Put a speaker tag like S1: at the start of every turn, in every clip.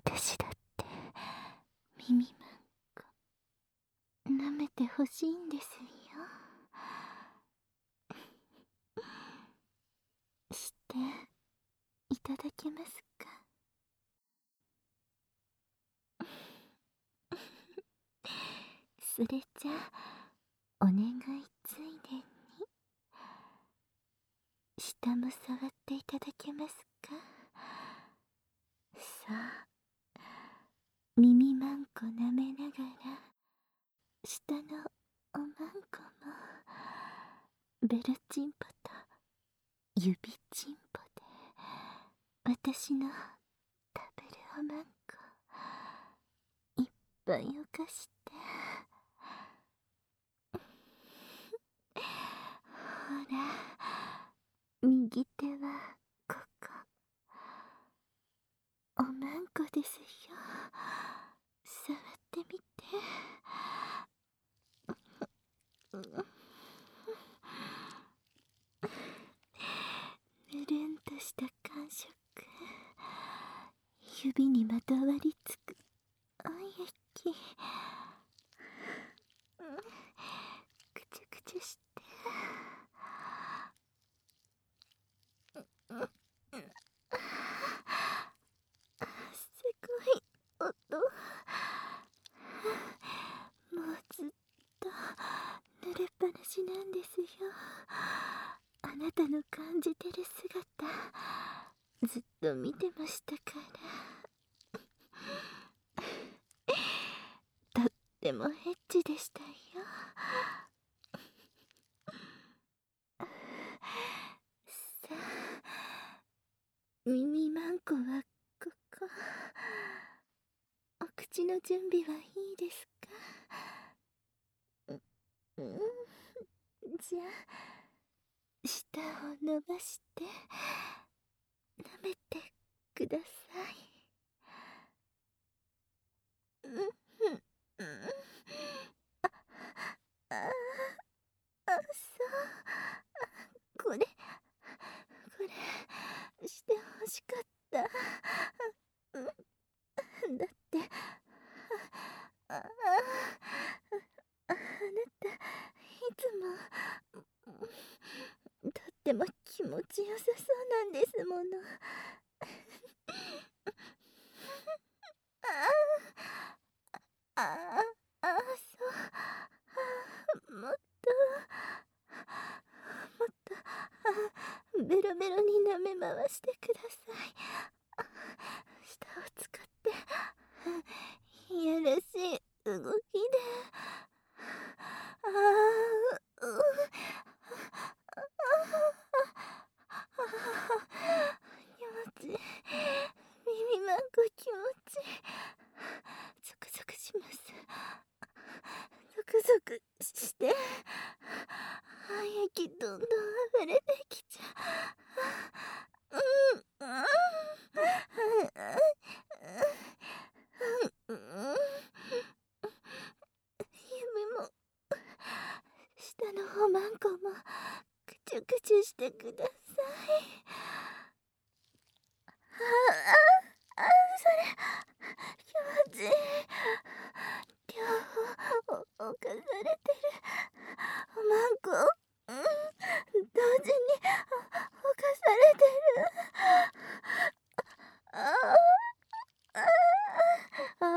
S1: 私だって耳まんこ舐めてほしいんですよ。していただけますか？それじゃお願いついでに下も触っていただけますか？さあ、耳まんこ舐めながら下のおまんこもベルチンポと指チンポで私の食べるおまんこいっぱいおかして、ほら右手はここおまんこですよ。触ってみて。ぬるんとした感触、指にまとわりつくお液、くちゅくちゅして、すごい音。もうずっと濡れっぱなしなんですよ。あなたの感じてる姿ずっと見てましたから。とってもエッチでしたよ。さあ、耳まんこはここ。お口の準備はいいですか？じゃあ舌を伸ばして舐めてください。ああ、そう、これしてほしかった。だってあなたいつもとっても気持ちよさそうなんですもの。ああ、ああ、そう、もっとベロベロに舐め回してください。舌を使っていやらしい動きで、ああ、気持ちいい。耳まんこ気持ちいい。ゾクゾクします。ゾクゾクして、液どんどん溢れてきちゃう。指も下のおまんこもくちゅくちゅしてください。それ気持ちいい。両方侵されてるおまんこ、同時に侵されてる。ああ、あ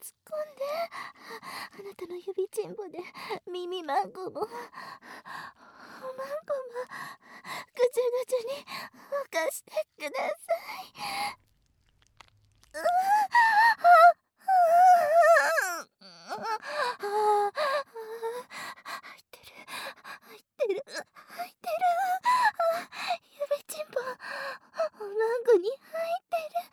S1: 突っ込んで、あなたの指ちんぼで耳マンコもおまんこもぐちゅぐちゅに沸かしてください。入ってる入ってる入ってる。指ちんぽおまんこに入ってる。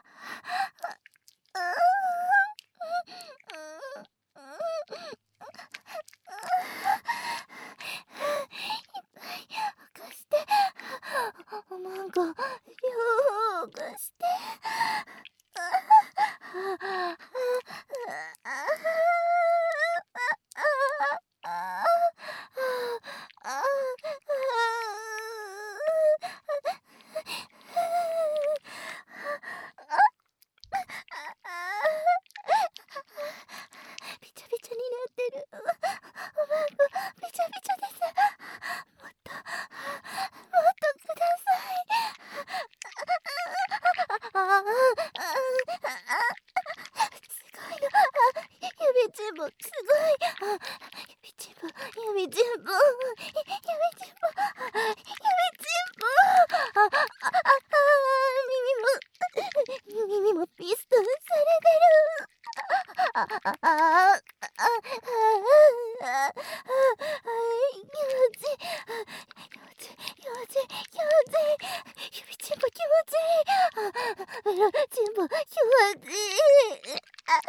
S1: 沸かしておまんこようかして。びちゃびちゃになってる。おまんこびちゃびちゃです。もっとください。すごいの。指ちんぼすごい。指ちんぼ指ちんぼ耳もピストンされてる。気持ちいい。指ちんぼ気持ちいい。指ちんぼ気持ちいい。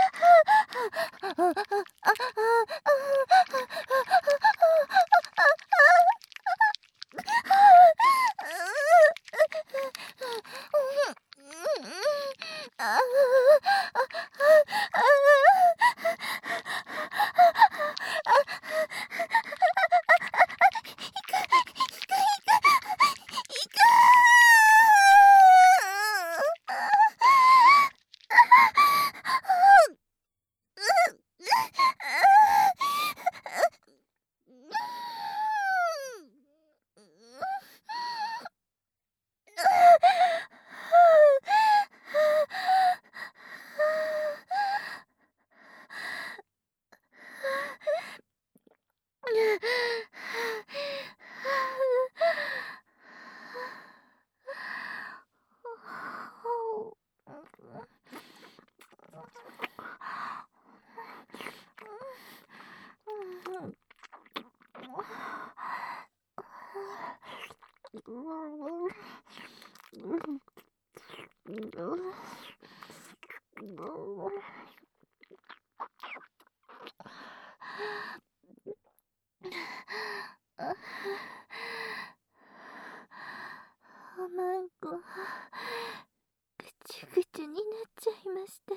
S1: おまんこぐちゅぐちゅになっちゃいましたよ。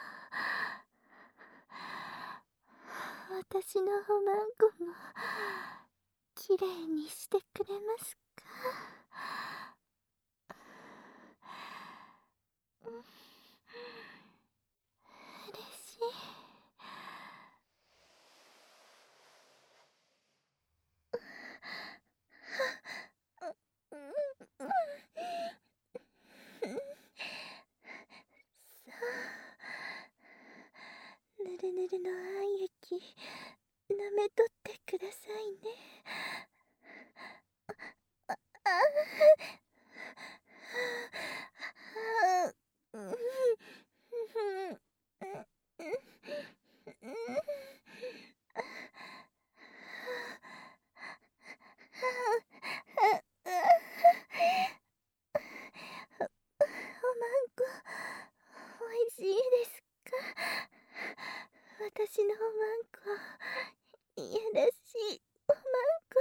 S1: 私のおまんこもきれいにしてくれますか？嬉しい。ぬるぬるのあん液舐めとってくださいね。おまんこおいしいですか？私のおまんこいやらしいおまんこ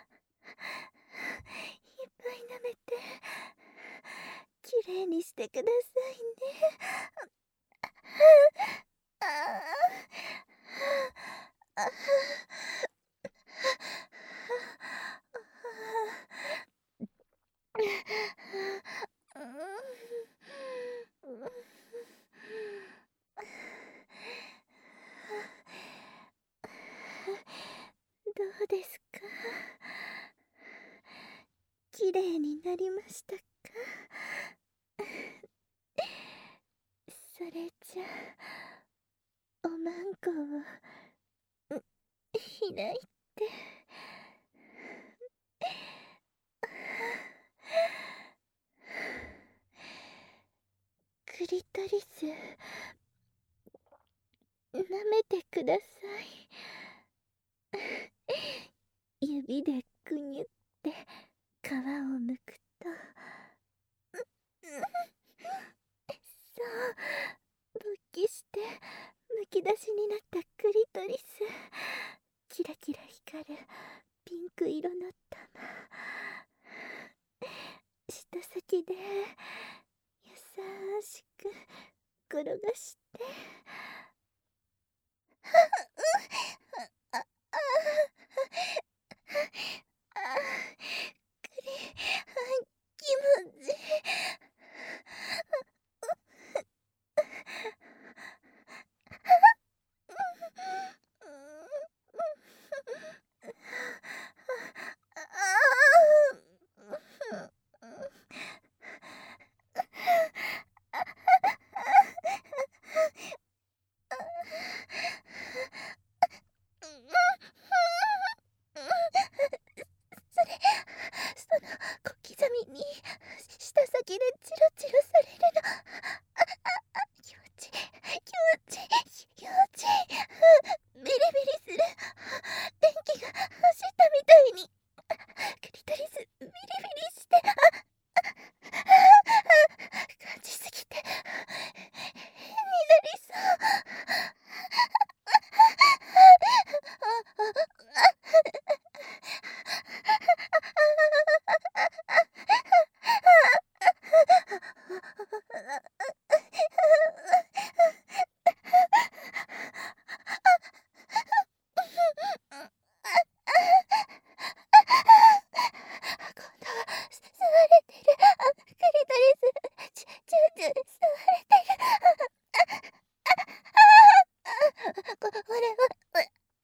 S1: いっぱい舐めてきれいにしてくださいね。どうですか？きれいになりましたか？それじゃまんこを開いて、クリトリス舐めてください。指でくにゅって皮をむくと、そう勃起してむき出しになったクリトリス、キラキラ光るピンク色の玉、舌先で優しく転がして、ああ気持ちいい。その小刻みに舌先でチロチロされるの、気持ちいい気持ちいい気持ちいい。ビリビリする。電気が走ったみたいにクリトリスビリビリして、感じすぎて変になりそう。今度は吸われてる。クリトリスチューチュー吸われてる。これはダ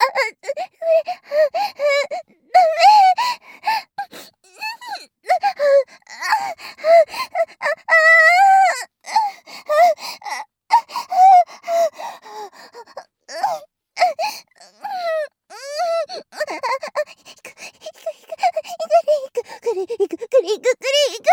S1: メ。クリクリクリ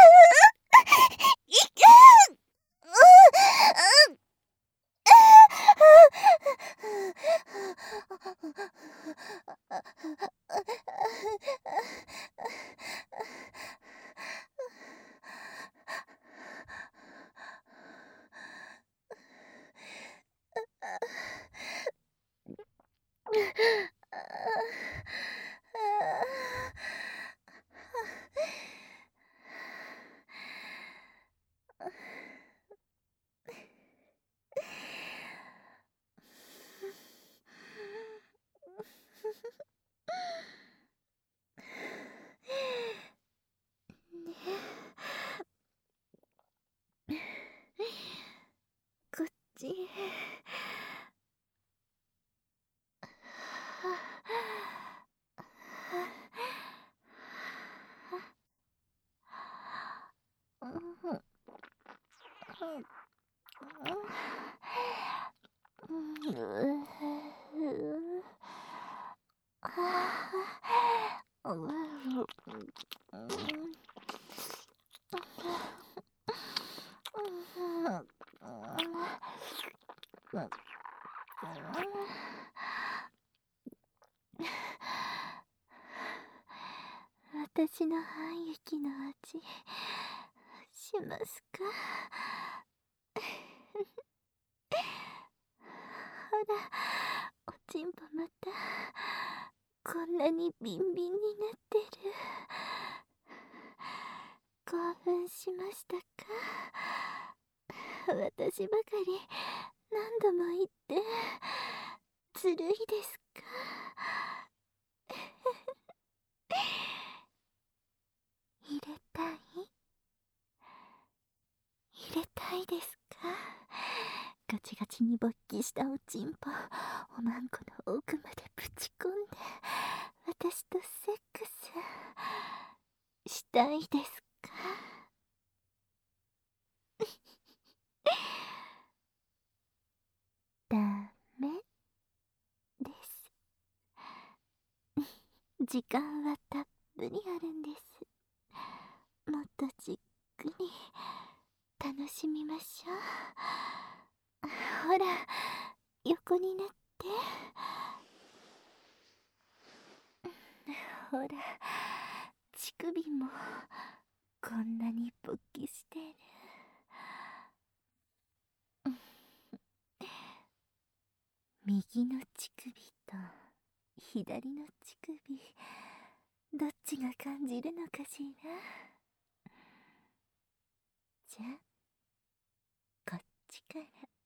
S1: こっちへ。私の半雪の味しますか？ほら、おちんぽまたこんなにビンビンになってる。興奮しましたか？私ばかり何度も言ってずるいですか？入れたい？入れたいですか？ガチガチに勃起したおちんぽおまんこの奥までぶち込んで私とセックスしたいですか？ダメ。 時間はたっぷりあるんです。もっとじっくり楽しみましょう。ほら、横になって。ほら、乳首もこんなに勃起してる。右の乳首と左の乳首、どっちが感じるのかしら。じゃあこっちから。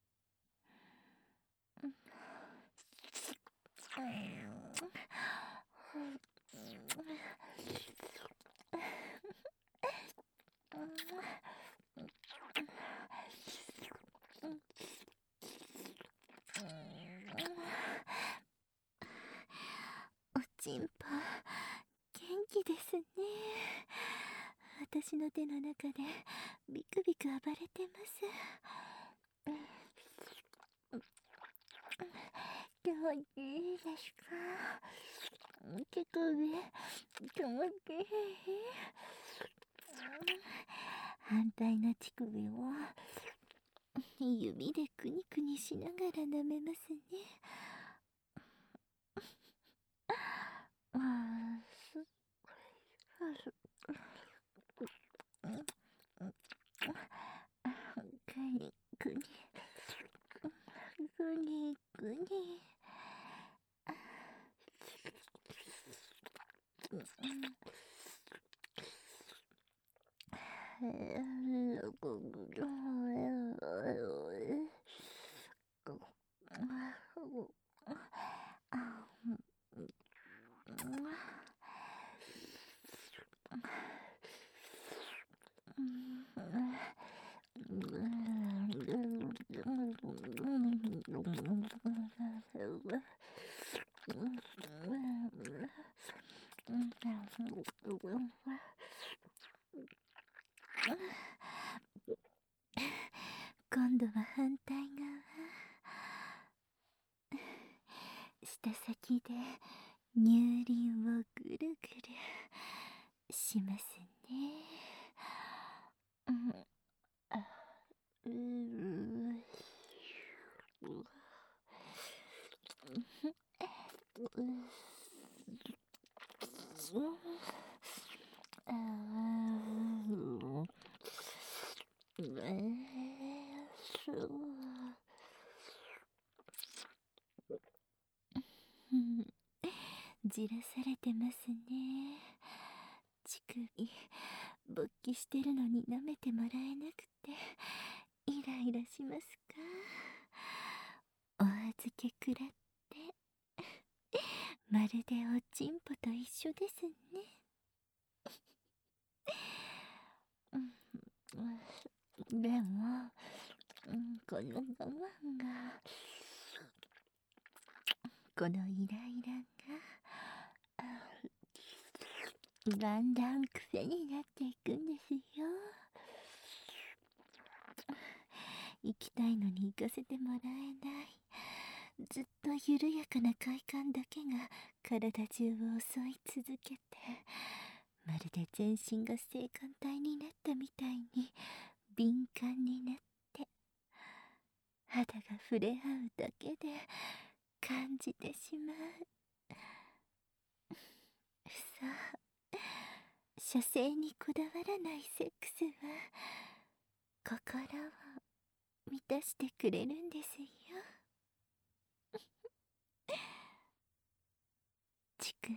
S1: おちんぽ元気ですね。私の手の中でビクビク暴れてます。気持ちいいですか？手首気持ちいい。反対の乳首を指でくにくにしながら舐めますね。あすくにくにくにくに。今度は反対側。舌先で乳輪をぐるぐるしますね。じらされてますね。乳首勃起してるのに舐めてもらえなくてイライラしますか？お預けくらってまるでおちんぽと一緒ですね。でも、この我慢が、このイライラがだんだん癖になっていくんですよ。行きたいのに行かせてもらえない、ずっと緩やかな快感だけが体中を襲い続けて、まるで全身が性感帯になったみたいに敏感になって、肌が触れ合うだけで感じてしまう。さあ、射精にこだわらないセックスは心を満たしてくれるんですよ。乳首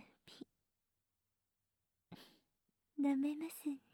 S1: 舐めますね。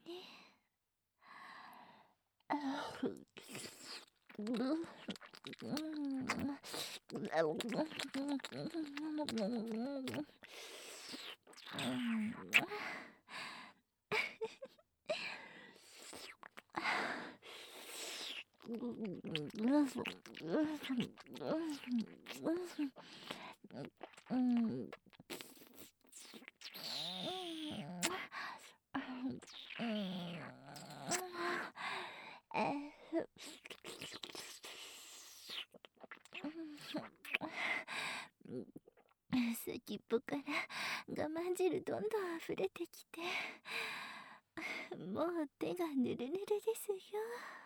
S1: 先っぽから我慢汁どんどん溢れてきて、もう手がぬるぬるですよ。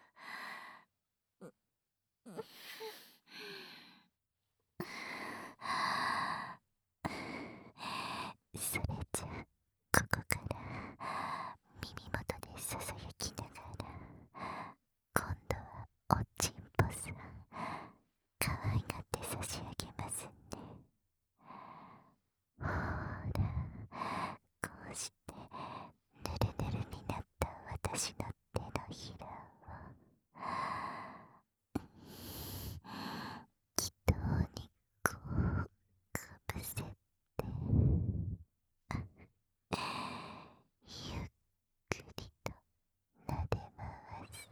S1: それじゃここから耳元でささやきながら、今度はおちんぽさん可愛がって差し上げますね。ほら、こうしてぬるぬるになった私の手のひらを気筒にこうかぶせて、ゆっくりと撫で回す。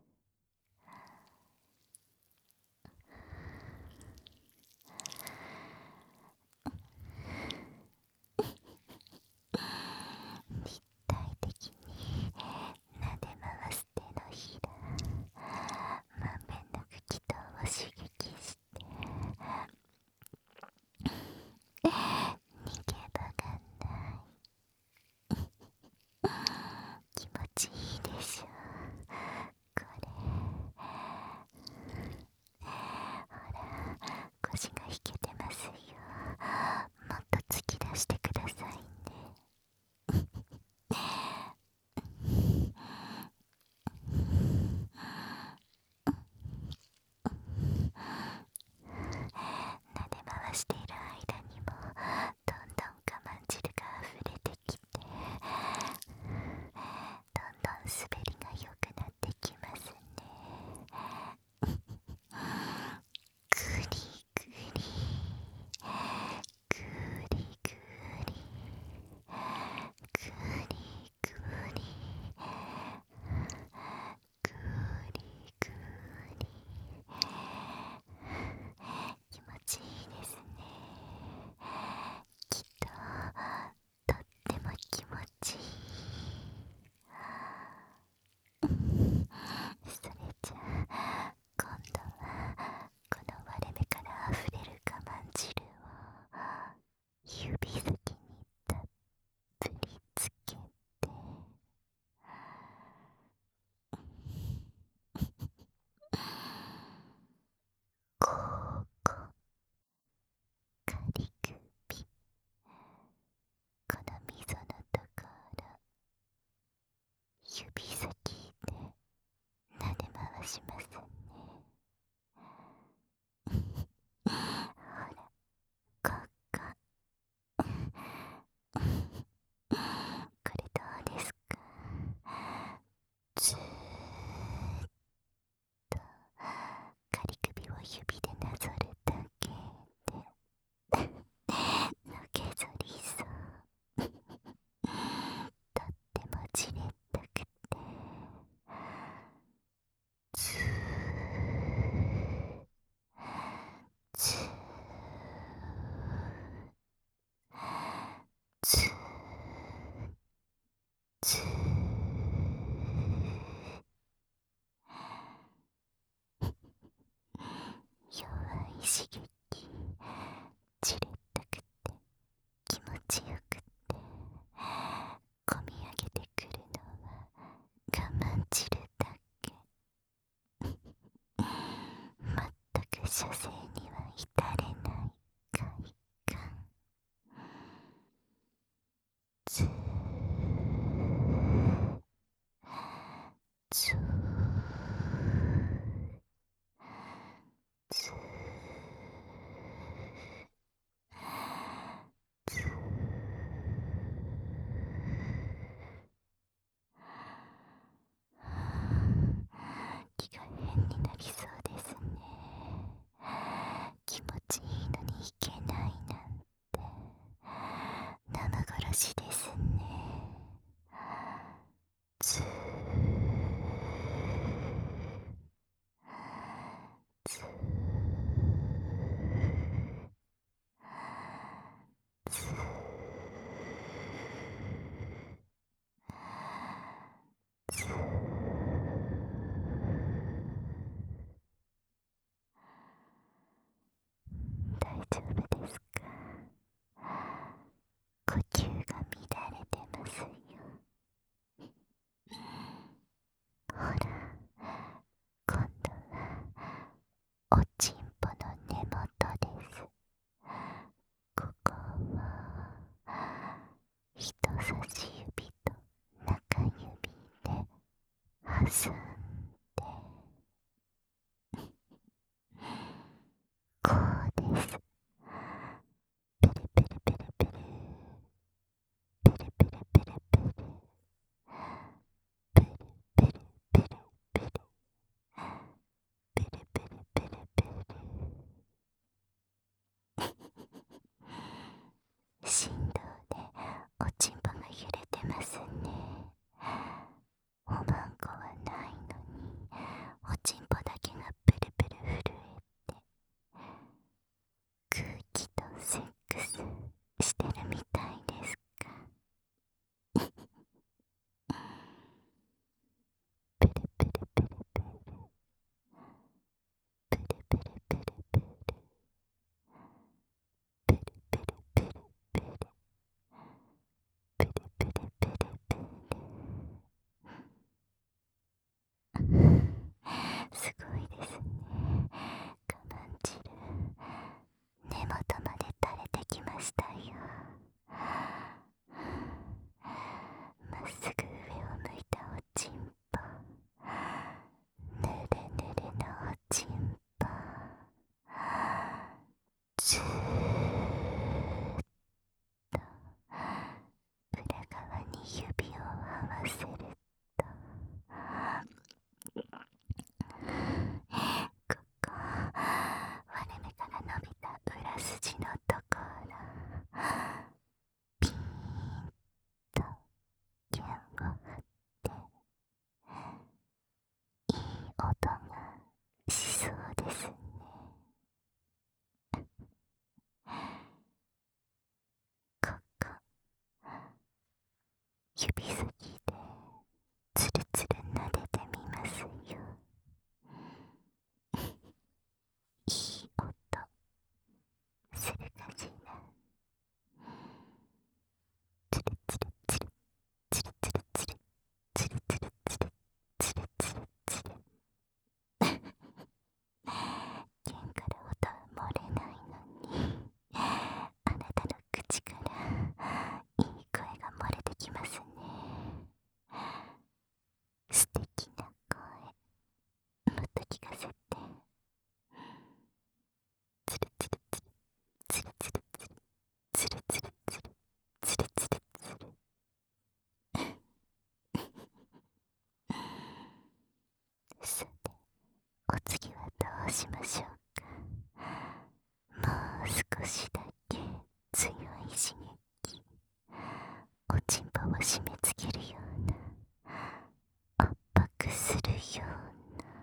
S1: 立体的に撫で回す手のひら、まんべんなく気筒を刺激して逃げ場がない。気持ちいいでしょこれ。ほら、腰が引けてますよ。もっと突き出してくださいね。撫で回している間にもどんどん我慢汁が溢れてきて、どんどん滑りが良くなってきますね。グリグリグリグリグリグリグリ、気持ちいいですね。きっととっても気持ちいい。それじゃあ今度はこの割れ目から溢れる我慢汁を指先にたっぷりつけて、ここカリ首、この溝のところ指先で撫で回しますね。ほら、こここれどうですか。ずーっと仮首を指でなぞるだけでのけぞりそう。とってもじれったくて、ずーずーずーずー弱い刺激、じれったくて気持ちよくて、こみ上げてくるのは我慢汁だけ。全く射精には至れない快感。ずーずーずーずー、気が変になりそうですね。気持ちいいのにいけないなんて生殺しですね。ずーずーずーずー、大丈夫ですか。これ人差し指と中指で挟んで、こうです。ペレペレペレペレ、ペレペレペレペレ、ペレペレペレペレ、ペレペレペレペレ。振動でおちんぽが揺れてますね。おまんこはないのに、おちんぽだけがペレペレ震えて、空気とセックスしてるみたいですか。ペレペレペレペレ、ペレペレペレペレ、ペレペレペレペレ、ペレペレペレペレ。すごいですね。我慢汁、根元まで垂れてきましたよ。まっすぐ上を向いたおちんぽ、ぬれぬれのおちんぽ、ずーっと裏側に指を合わせると、ここ割れ目から伸びた裏筋のところ、ピーンと弦を張っていい音がしそうですね。ここ指先でつるつる撫でてみますよ。いい音するかしら。つるつるつるつるつるつるつるつるつるつるつるつる。弦から音は漏れないのに、あなたの口からいい声が漏れてきますね。素敵な声、もっと聞かせて。つるつるつるつるつるつるつるつるつるつるつるつる。さて、お次はどうしましょうか。もう少しだけ強い刺激、おちんぽを締め付けるような、圧迫するような。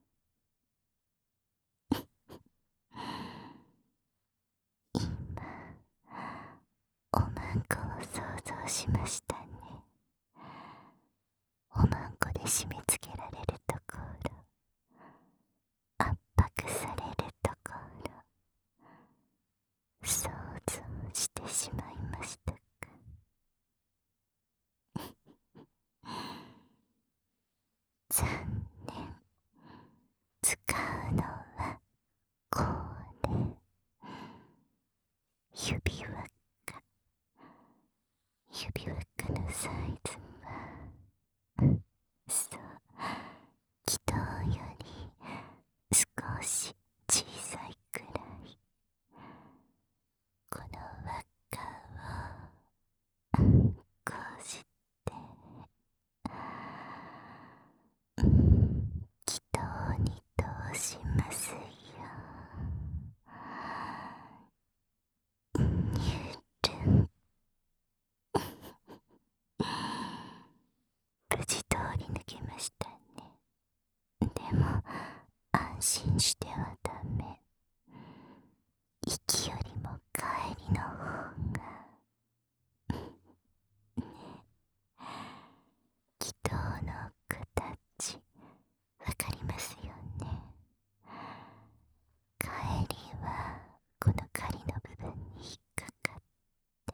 S1: 今、おまんこを想像しましたね。おまんこで締め付けられるところ、圧迫されるところ、想像してしまいましたか。残念。使うのはこれ。指輪っか。指輪っかのサイズは、そう、軌道より少し小さいくらい。この輪っかをこうして、軌道に通しますよ。ゆるん。無事通り抜けましたね。でも安心してはダメ。行きよりも帰りの方がね。軌道の形わかりますよね。帰りはこの仮の部分に引っかかって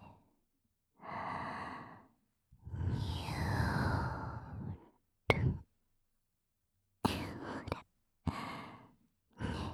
S1: ニュールン。ほらね、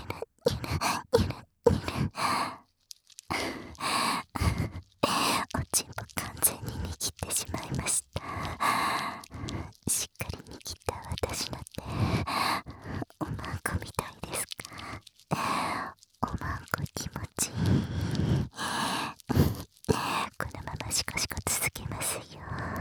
S1: おちんぽ完全に握ってしまいました。しっかり握った私の手、おまんこみたいですか？おまんこ気持ちいい。このままシコシコ続けますよ。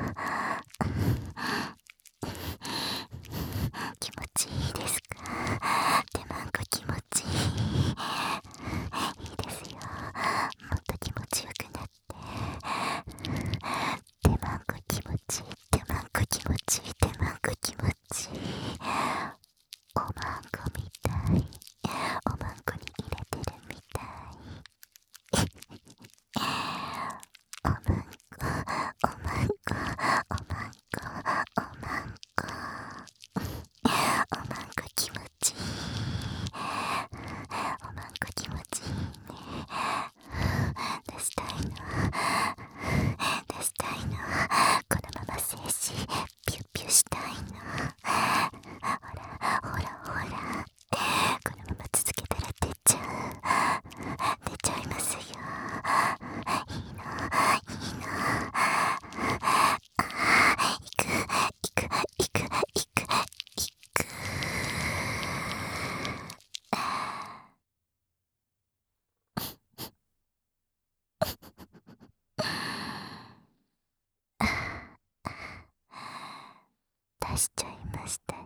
S1: 気持ちいいですか？手まんこ気持ちいい。いいですよ。もっと気持ちよくなって。手まんこ気持ちいい。手まんこ気持ちいい。手まんこ気持ちいい。おまんこみたい。おまんこに入れてるみたい。おまんこ、おまんこ、おまんこ、おまんこ。おまんこ気持ちいい。おまんこ気持ちいいね。出したいの。出したいの。このまま静止ピュッピュしたいの。ほらほらほら。このまま続けたら出ちゃう。出ちゃいますよ。いいのいいの。行く行く行く行く行く。出しちゃいましたよ。